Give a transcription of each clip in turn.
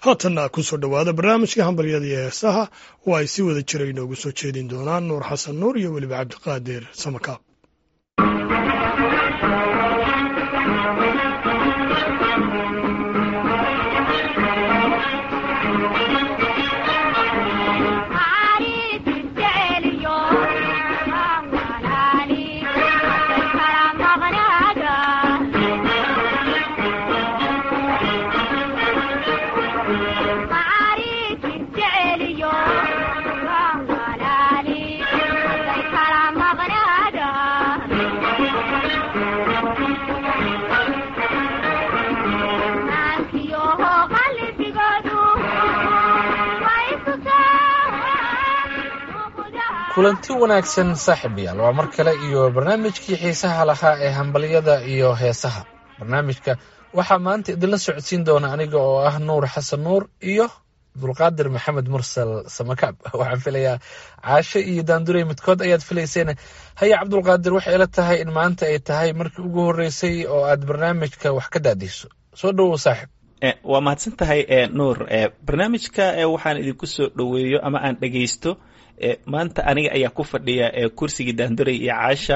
haatanna ku soo dhowaada barnaamijka hambaryada iyo heesaha oo ay si wada jira inoogu soo jeedin doonaan nuur xasan nuur iyo weliba cabdiqaadir samakaab. kulanti wanaagsan saaxiibayaal, waa mar kale iyo barnaamijkii xiisaha lahaa ee hambalyada iyo heesaha. barnaamijka waxaa maanta idinla socodsiin doona aniga oo ah nuur xasan nuur iyo abdulqaadir maxamed mursal samakaab. waxaan filayaa caasho iyo daandurey midkood ayaad filayseen. haya cabdulqaadir, waxay ila tahay in maanta ay tahay markii ugu horreysay oo aad barnaamijka wax ka daadiso. soo dhowow saaxiib. waa mahadsan tahay nuur. barnaamijka waxaan idinku soo dhoweeyo ama aan dhegaysto. maanta aniga ayaa ku fadhiya kursigii daanduray iyo caasha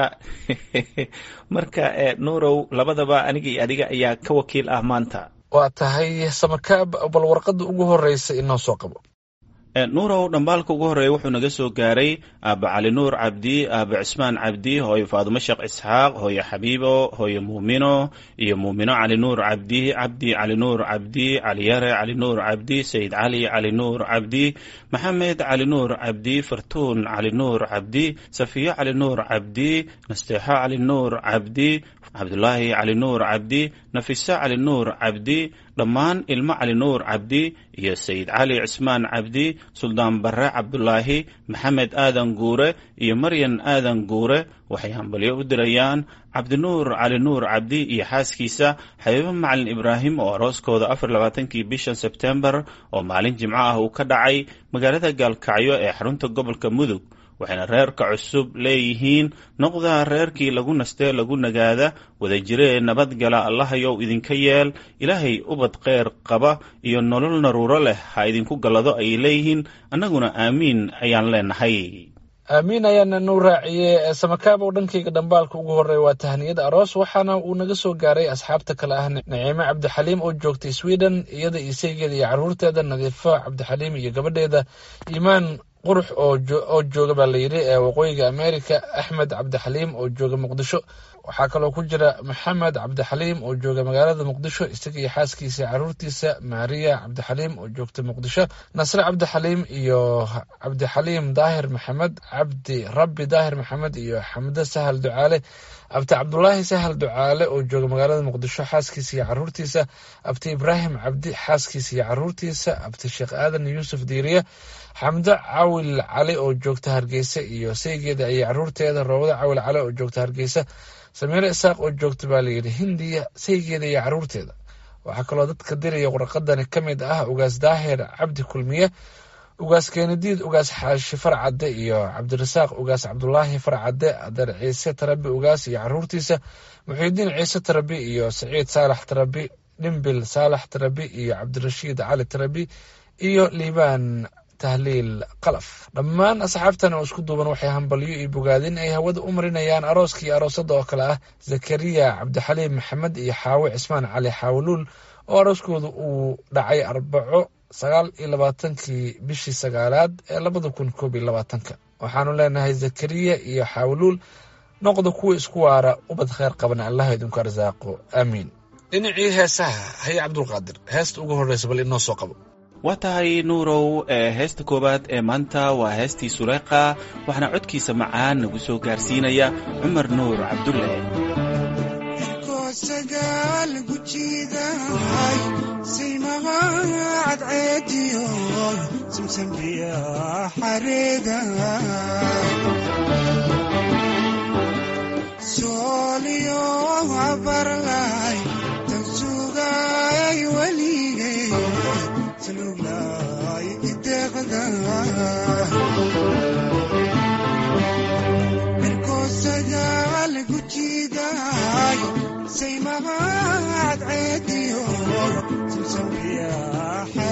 marka nuurow labadaba aniga iyo adiga ayaa ka wakiil ah maanta. waa tahay samakaab, bal warqadda ugu horreysa inoo soo qabo. nuurow dhambaalka ugu horreeya wuxuu naga soo gaaray aaba cali nuur cabdi, aaba cismaan cabdi, hooyo faadumo sheekh isxaaq, hooyo xabiibo, hooyo muumino iyo muumino cali nuur cabdi, cabdi cali nuur cabdi, cali yare cali nuur cabdi, sayid cali cali nuur cabdi, maxamed cali nuur cabdi, fartuun cali nuur cabdi, safiyo cali nuur cabdi, nasteexo cali nuur cabdi, cabdulaahi cali nuur cabdi, nafiso cali nuur cabdi, dhammaan ilmo cali nuur cabdi iyo sayid cali cismaan cabdi, suldaan barre cabdulaahi, maxamed aadan guure iyo maryan aadan guure waxay hambalyo u dirayaan cabdinuur cali nuur cabdi iyo xaaskiisa xabiibo macalin ibraahim oo arooskooda 24kii bishan sebtembar oo maalin jimco ah uu ka dhacay magaalada gaalkacyo ee xarunta gobolka mudug. waxayna reerka cusub leeyihiin noqda reerkii lagu nastee lagu nagaada wadajiree nabadgala allahayow idinka yeel, ilaahay ubad kheyr qaba iyo nolol naruuro leh ha idinku gallado ayay leeyihiin. annaguna aamiin ayaan leenahay. aamiin ayaana nuu raaciye. samakaab oo dhankayga dhambaalka ugu horreeya waa tahniyada aroos, waxaana uu naga soo gaaray asxaabta kale ah naciime cabdixaliim oo joogtay sweden, iyada isaygeeda iyo carruurteeda, nadiifo cabdixaliim iyo gabadheeda iimaan qurux oo jooga baa layidhi ee waqooyiga america, axmed cabdixaliim oo jooga muqdisho. waxaa kaloo ku jira maxamed cabdixaliim oo jooga magaalada muqdisho, isaga iyo xaaskiisa carruurtiisa, maariya cabdixaliim oo joogta muqdisho, nasre cabdixaliim iyo cabdixaliim daahir maxamed, cabdi rabbi daahir maxamed iyo xamdo sahal ducaale, abti cabdulaahi sahal ducaale oo jooga magaalada muqdisho, xaaskiisa iyo carruurtiisa, abti ibraahim cabdi xaaskiisa iyo carruurtiisa, abti sheekh aadan yuusuf diiriye, xamdo cawil cali oo joogta hargeysa iyo saygeeda iyo carruurteeda, roobada cawil cali oo joogta hargeysa, samiire isaaq oo joogta baa layidhi hindiya, saygeeda iyo carruurteeda. waxaa kaloo dadka diraya warqadani ka mid ah ugaas daahir cabdi kulmiye, ugaas keenadiid, ugaas xaashi farcadde iyo cabdirasaaq ugaas cabdulaahi farcadde, adeer ciise tarabi ugaas iyo carruurtiisa, muxiidiin ciise tarabi iyo saciid saalax tarabi, dhimbil saalax tarabi iyo cabdirashiid cali tarabi iyo liibaan tahliil qalaf. dhammaan asxaabtan oo isku duuban waxay hambalyo iyo bogaadin ay hawada u marinayaan arooska iyo aroosada oo kale ah zakariya cabdixaliim maxamed iyo xaawe cismaan cali xaawuluul oo arooskooda uu dhacay Arbaco 29kii bishii sagaalaad ee 2021. waxaanu leenahay zakariya iyo xaawuluul noqda kuwa isku waara, ubad kheyr qabana allah idinku arsaaqo, aamiin. dhinacii heesaha, haya cabdulqaadir, heesta ugu horreysa bal inoo soo qabo. waa tahay nuurow. heesta koowaad ee maanta waa heestii suleyqa, waxaana codkiisa macaan nagu soo gaarsiinaya cumar nuur cabdulle. say my heart,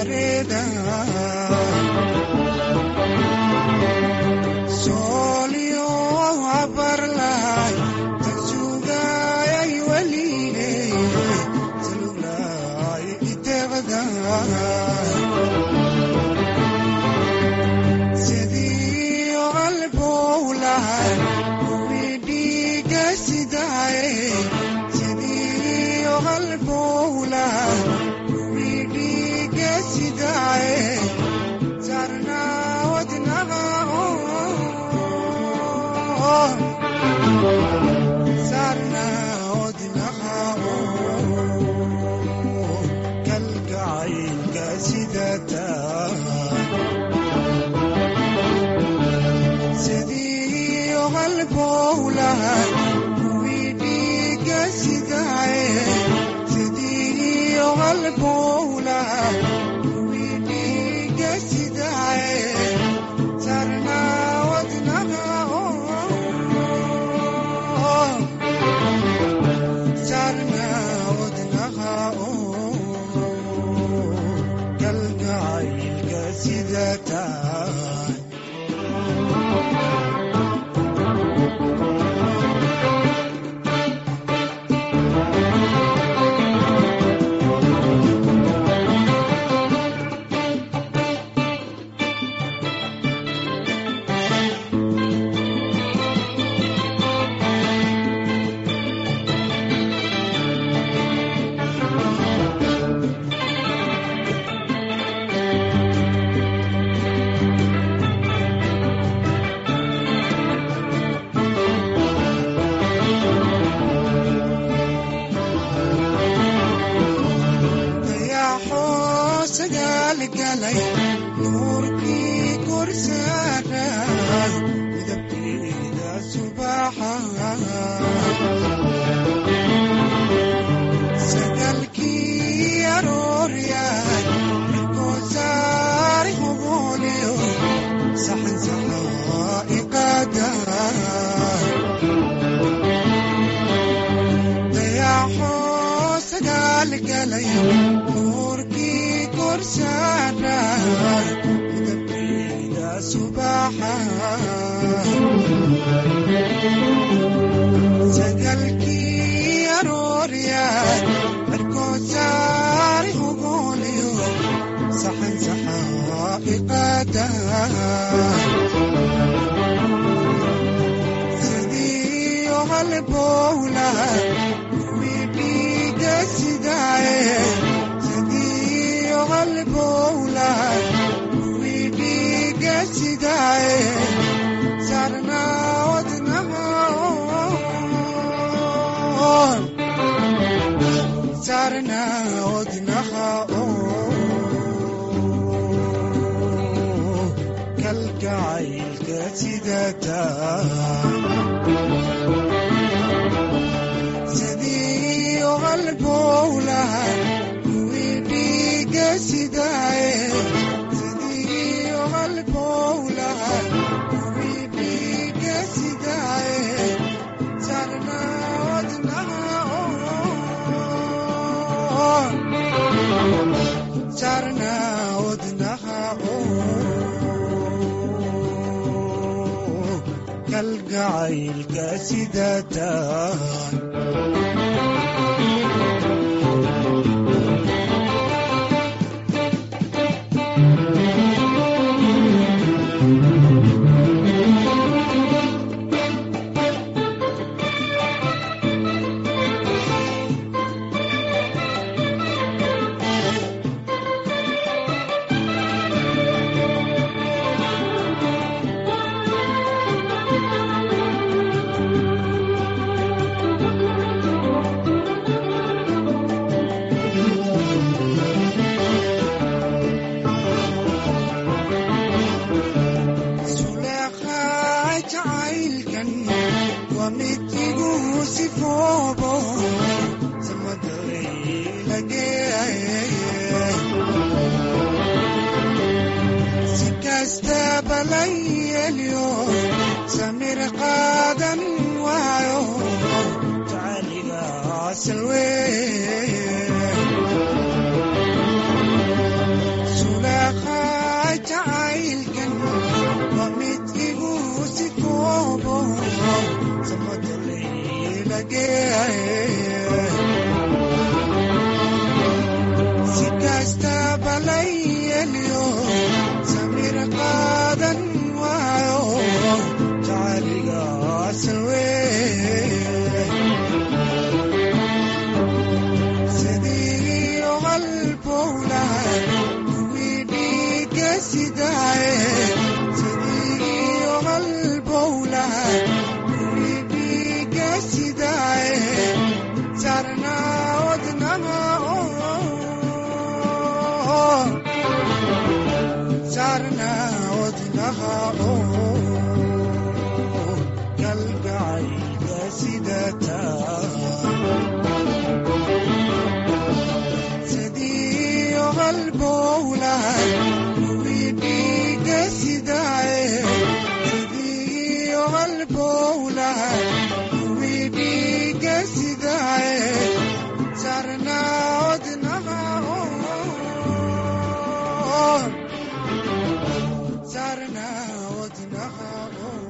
سلوى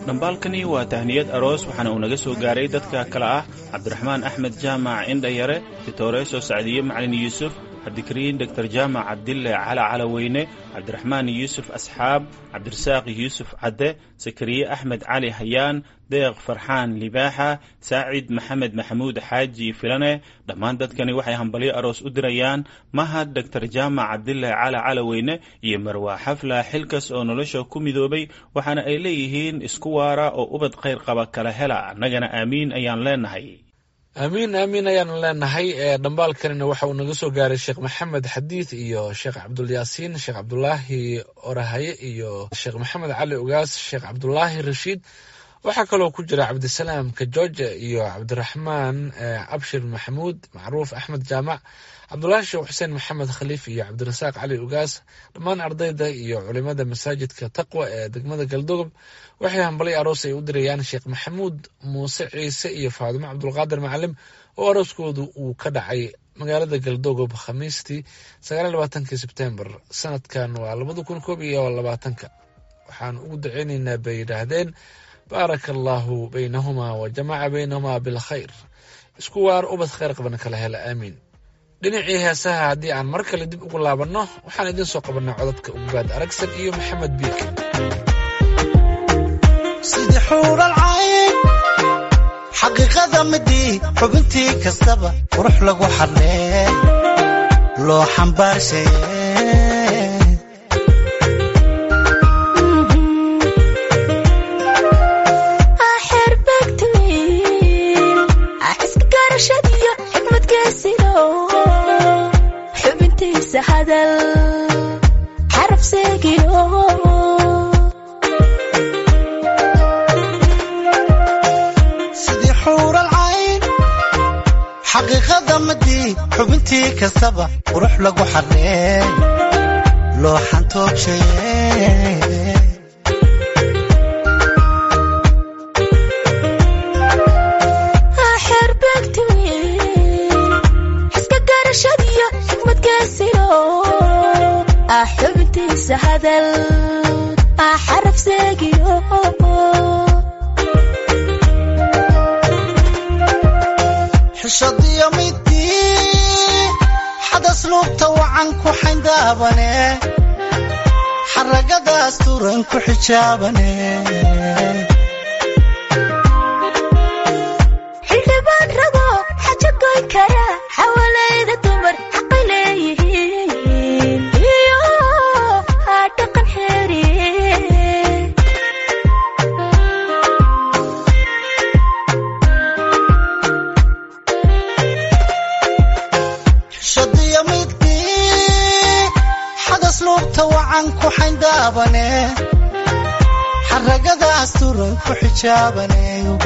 dhambaalkani waa tahniyad aroos waxaana uu naga soo gaaray dadka kale ah cabdiraxmaan axmed jaamac indhayare titooreeso sacdiye macalin yuusuf cabdikariin dr jaamac cabdille cala calaweyne cabdiraxmaan yuusuf asxaab cabdirasaaq yuusuf cadde sakariye axmed cali hayaan deeq farxaan libaaxa saacid maxamed maxamuud xaaji filane dhammaan dadkani waxay hambalyo aroos u dirayaan mahad dr jaamac cabdille cala calaweyne iyo marwaa xafla xilkas oo nolosha ku midoobay waxaana ay leeyihiin isku waara oo ubad khayr qaba kala hela annagana aamiin ayaan leenahay aamiin aamiin ayaanu leenahay dhambaalkanina waxa uu naga soo gaaray sheekh maxamed xadiid iyo sheekh cabdulyaasiin sheekh cabdulaahi orahaye iyo sheekh maxamed cali ugaas sheekh cabdulaahi rashiid waxaa kaloo ku jira cabdisalaam kajoje iyo cabdiraxmaan abshir maxamuud macruuf axmed jaamac cabdulaahi sheekh xuseen maxamed khaliif iyo cabdirasaaq cali ugaas dhammaan ardayda iyo culimada masaajidka taqwa ee degmada galdogob waxay hambalay aroos ay u dirayaan sheekh maxamuud muuse ciise iyo faadimo cabdulqaadir macalim oo arooskoodu uu ka dhacay magaalada galdogob khamiistii 29 sebtembar sanadkan waa 2021 waxaan ugu duceynaynaa bay yidhaahdeen baaraka allaahu baynahumaa wa jamaca baynahumaa bilkhayr isku waar ubad khayr qabana kala hela aamiin dhinacii heesaha haddii aan mar kale dib ugu laabanno waxaan idiin soo qabanaa codadka ugaad aragsan iyo maxamed biik sidii xuural cayn xaqiiqada midii xubintii kastaba qurux lagu xadlee loo xambaarshaye xubintiisa hadal xaraf seegiyo sidii xuural cayn xaqiiqada midii xubintii kastaba qurux lagu xadlee loo xantoogshaye xubintiisa hadal xaraf seegiyo xishadiyo midii xadas luubta wacan ku xayndaabane xaragadaas turan ku xijaabane xildhibaan rabo xajo goyn kara xawalayda dumar xaqay leeyihiin xishadiyo midii xadas luubta wacan ku xayndaabane xaragadaas turan ku xijaabane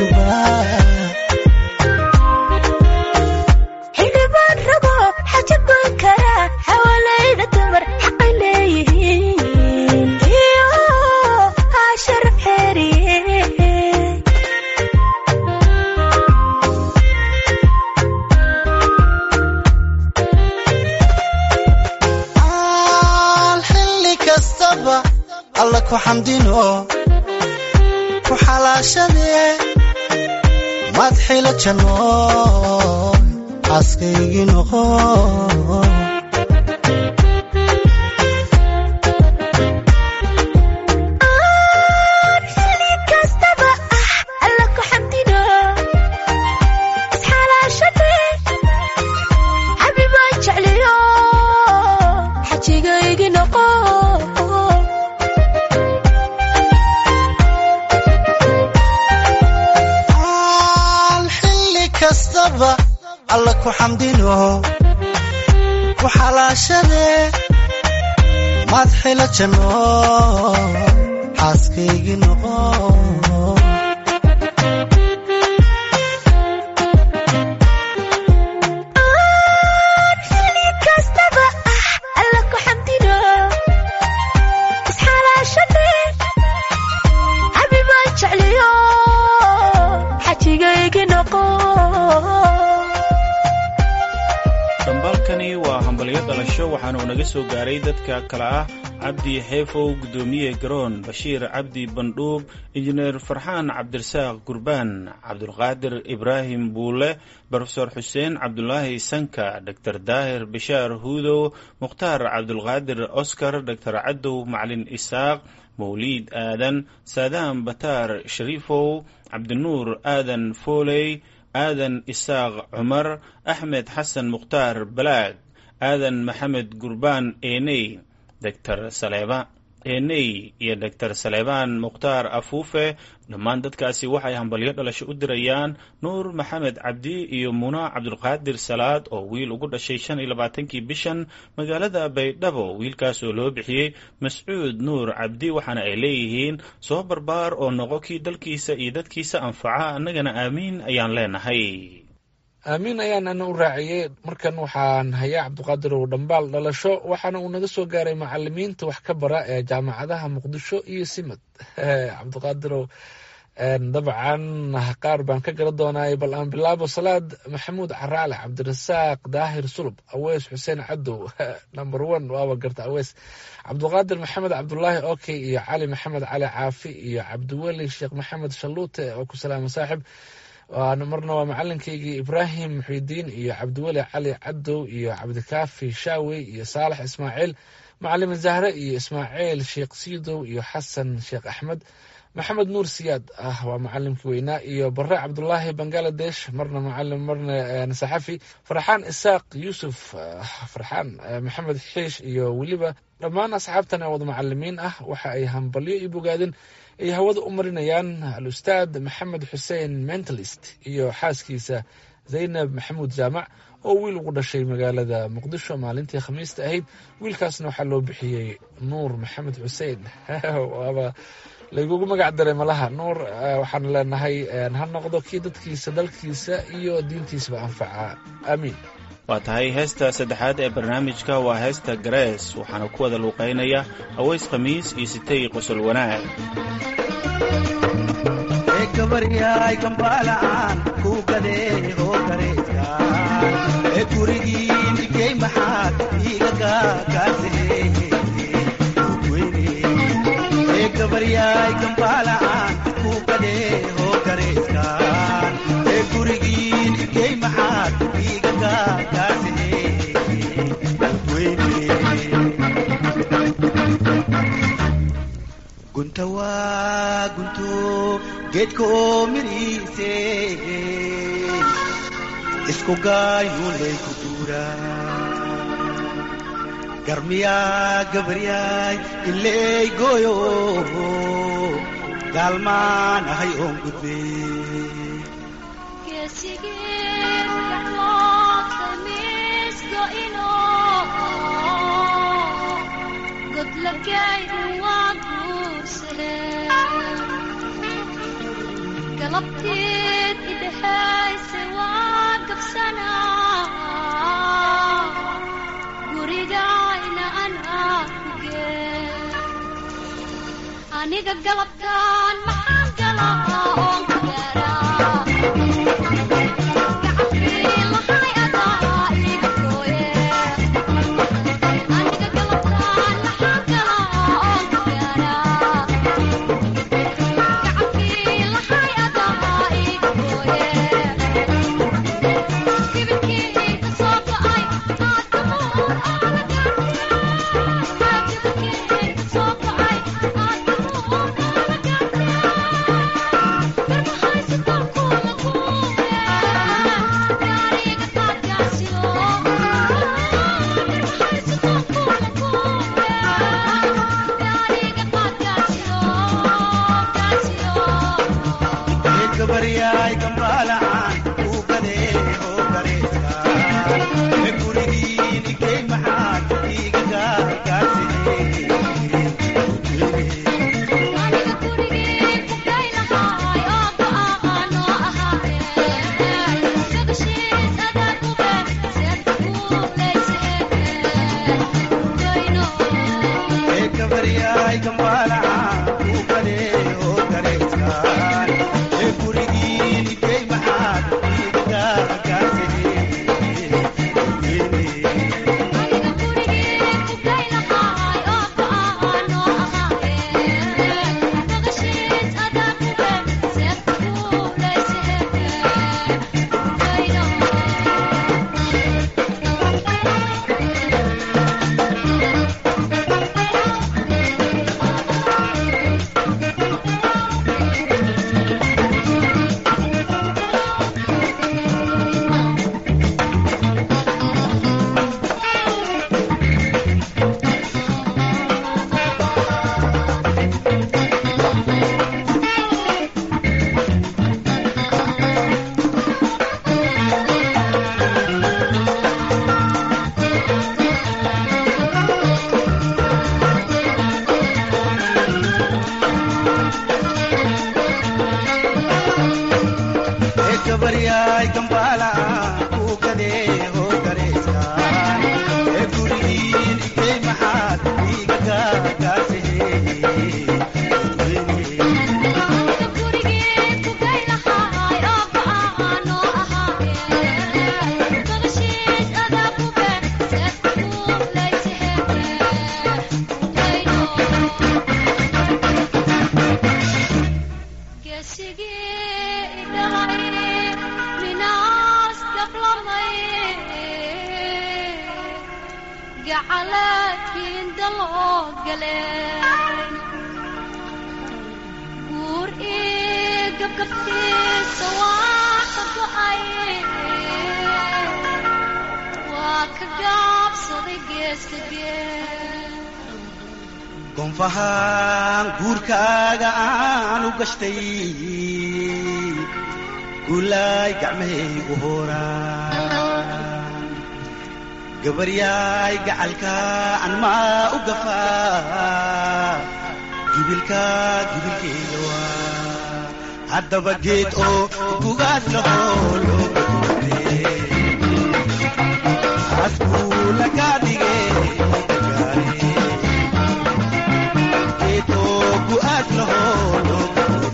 xildhibaan rabo xajo goyn kara xawalayda dumar xaqay leeyihiin iyo sharaf xeeriye xilli kastaba alla ku xamdino ku xalaashadee madxila janno xaaskaygii noqo alla ku xamdino ku xalaashadee madxila janno xaaskaygii noqo dhambaalkani waa hambalyo dhalasho waxaana uu naga naga soo gaaray dadka kale ah cabdi xeefow guddoomiye garoon bashiir cabdi bandhuub injineer farxaan cabdirasaaq gurbaan cabdulqaadir ibraahim buule brofesor xuseen cabdulaahi sanka dr daahir bishaar huudow mukhtaar cabdulqaadir oscar dr cadow macalin isaaq mawliid aadan saadaan bataar shariifow cabdinuur aadan fooley aadan isaaq cumar axmed xasan mukhtaar balaag aadan maxamed gurbaan eney dr saleeba eney iyo dr saleebaan mukhtaar afuufe dhammaan dadkaasi waxay hambalyo dhalasho u dirayaan nuur maxamed cabdi iyo muna cabdulqaadir salaad oo wiil ugu dhashay 25kii bishan magaalada baydhabo wiilkaas oo loo bixiyey mascuud nuur cabdi waxaana ay leeyihiin soo barbaar oo noqo kii dalkiisa iyo dadkiisa anfaca annagana aamiin ayaan leenahay. aamiin ayaan ana u raaciyey. markan waxaan hayaa cabdiqaadir ow dhambaal dhalasho waxaana uu naga soo gaaray macalimiinta wax ka bara ee jaamacadaha muqdisho iyo simad. cabdiqaadirow dabcan qaar baan ka gara doonaay bal aan bilaabo salaad maxamuud caraale cabdirasaaq daahir sulub aweys xuseen cadow number 1 waaba garta aweys cabdiqaadir maxamed cabdulaahi okey iyo cali maxamed cali caafi iyo cabdiweli sheekh maxamed shaluute oo ku salaama saaxib marna waa macalinkaygii ibraahim muxidiin iyo cabdiweli cali cadow iyo cabdikaafi shaawey iyo saalax ismaaciil macalin zahre iyo ismaaciil sheekh siidow iyo xasan sheekh axmed maxamed nuur siyaad waa macalimkii weynaa iyo bare cabdulaahi bangaladesh marna macalim marna saxafi farxaan isaaq yuusuf farxaan maxamed xiish iyo weliba dhammaan asxaabtan wada macalimiin ah waxa ay hambalyo i bogaadeen ay hawada u marinayaan al-ustaad maxamed xuseen mentalist iyo xaaskiisa zaynab maxamuud jaamac oo wiil ugu dhashay magaalada muqdisho maalintii khamiista ahayd wiilkaasna waxaa loo bixiyey nuur maxamed xuseen waaba laygugu magac daray malaha nuur waxaan leenahay ha noqdo kii dadkiisa dalkiisa iyo diintiisaba anfaca aamiin. waa tahay heesta saddexaad ee barnaamijka waa heesta garees waxaana ku wada luuqaynaya aweys khamiis iyo sitay qosol wanaag. gabaryaay gambaalaan ku gadee oo gareeska ee gurigiin igey maxaad iiga gaagaasee gabaryaay gambaalaan ku gadee oo gareeska ee gurigiin igey maxaad iiga gaagaasee gunta waa gunto geedka oo miriise isku gaayuulay ku duuraa garmiyaa gabaryaay iley gooyo gaalmaan ahay oon gudbey galabteed idhahayse waa gabsanaa gurigayna anaa kugee aniga galabtaan maxaan galaa oon ku gaaraa gacalaadkiin daloo galeen guur ii gabgabtiisa waa ka go'ay waa ka gaabsaday geeska geel gonfahaan guurkaaga aan u gashtay gulaay gacmahaygu hooraan gabaryaay gacalka aan maa u gafaa gibilkeeda waa haddaba geed oo gugaas lahoo loo gaduude askuu lagaa dhigay geed oo gugaas lahoo loo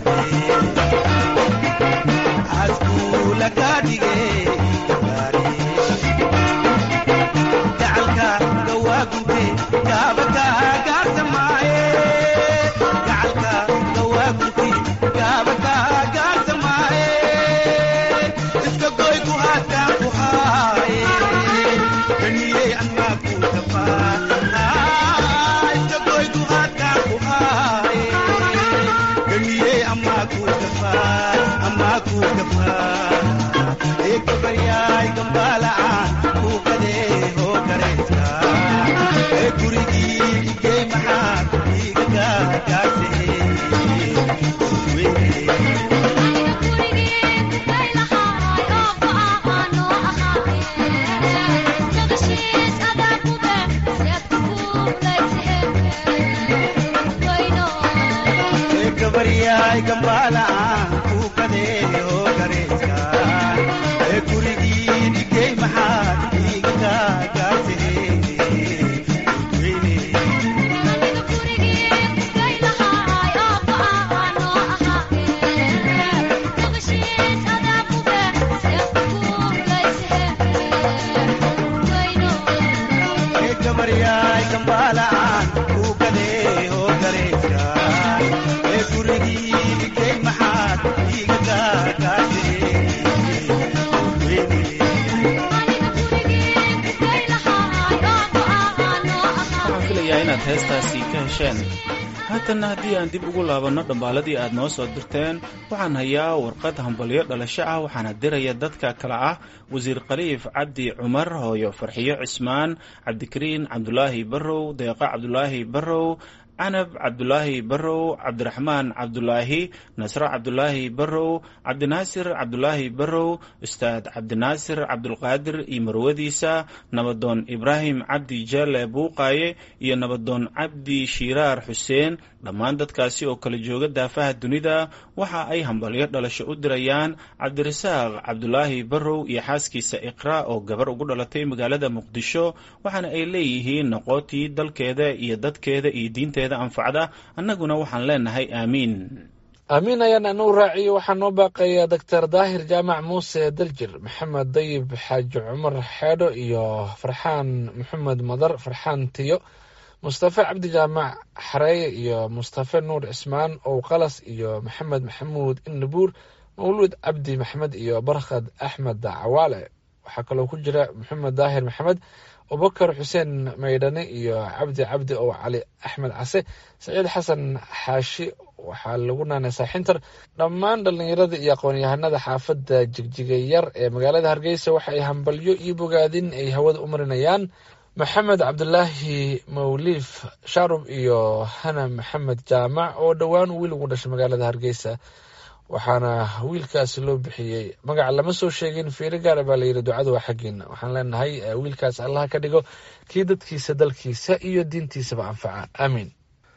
heestaasi ka hesheen haatanna haddii aan dib ugu laabanno dhambaaladii aad noo soo dirteen waxaan hayaa warqad hambalyo dhalasho ah waxaana diraya dadka kale ah wasiir khaliif cabdi cumar hooyo farxiyo cismaan cabdikariin cabdulaahi barrow deeqa cabdulaahi barrow canab cabdulaahi barrow cabdiraxmaan cabdulaahi nasro cabdulaahi barrow cabdinaasir cabdulaahi barrow ustaad cabdinaasir cabdulqaadir iyo marwadiisa nabadoon ibraahim cabdi jaale buuqaaye iyo nabadoon cabdi shiiraar xuseen dhammaan dadkaasi oo kala jooga daafaha dunida waxa ay hambalyo dhalasho u dirayaan cabdirasaaq cabdulaahi barrow iyo xaaskiisa iqraa oo gabar ugu dhalatay magaalada muqdisho waxaana ay leeyihiin noqotii dalkeeda iyo dadkeeda iyo diinteeda anfacda annaguna waxaan leenahay aamiin aamiin ayaan anuu raaciyo waxaa noo baaqaya doctor daahir jaamac muuse daljir maxamed dayib xaaji cumar xeedho iyo farxaan maxamed madar farxaan tiyo mustafe cabdi jaamac xareeye iyo mustafe nuur cismaan ow qalas iyo maxamed maxamuud innabuur mawluud cabdi maxamed iyo barkhad axmed cawaale waxaa kaloo ku jira maxamed daahir maxamed abubakar xuseen maydhane iyo cabdi ow cali axmed case saciid xasan xaashi waxaa lagu naanaysaa xintar dhammaan dhallinyarada iyo aqoon-yahanada xaafadda jigjigayar ee magaalada hargeysa waxa ay hambalyo iyo bogaadin ay hawada u marinayaan maxamed cabdulaahi mawliif shaarub iyo hana maxamed jaamac oo dhowaan wiil ugu dhashay magaalada hargeysa waxaana wiilkaasi loo bixiyey magaca lama soo sheegin fiiro gaara baa layidhi ducada waa xaggiina waxaan leenahay wiilkaas allaha ka dhigo kii dadkiisa dalkiisa iyo diintiisaba anfaca aamiin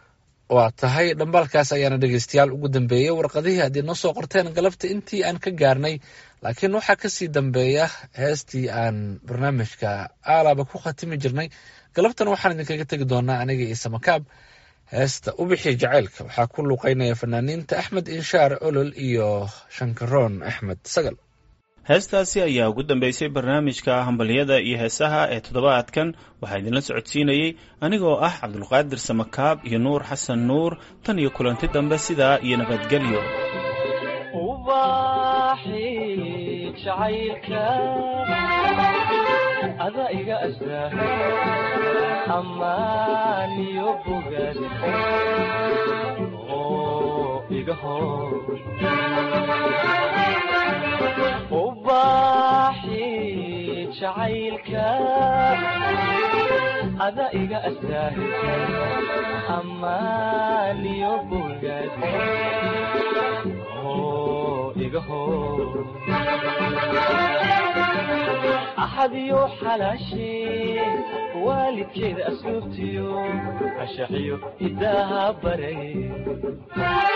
waa tahay dhambaalkaas ayaana dhegeystayaal ugu dambeeyey warqadihii haddii noo soo qorteen galabta intii aan ka gaarnay laakiin waxaa kasii dambeeya heestii aan barnaamijka aalaaba ku khatimi jirnay galabtan waxaan idinkaga tegi doonaa aniga iyo samakaab heesta ubixi jacaylka waxaa ku luuqeynaya fanaaniinta axmed inshaar olol iyo shankaroon axmed sagal heestaasi ayaa ugu dambeysay barnaamijka hambalyada iyo heesaha ee toddobaadkan waxaa idinla socodsiinayey anigoo ah cabdulqaadir samakaab iyo nuur xasan nuur tan iyo kulanti dambe sidaa iyo nabadgelyo ada iga astaa amaan iyo bogaad oo iga hor ubaaxi jacaylka ada iga astaa amaan iyo bogaad oo iga hor أحد يوحلاشي والد كده أسلوبتيو أشحيو إداها بري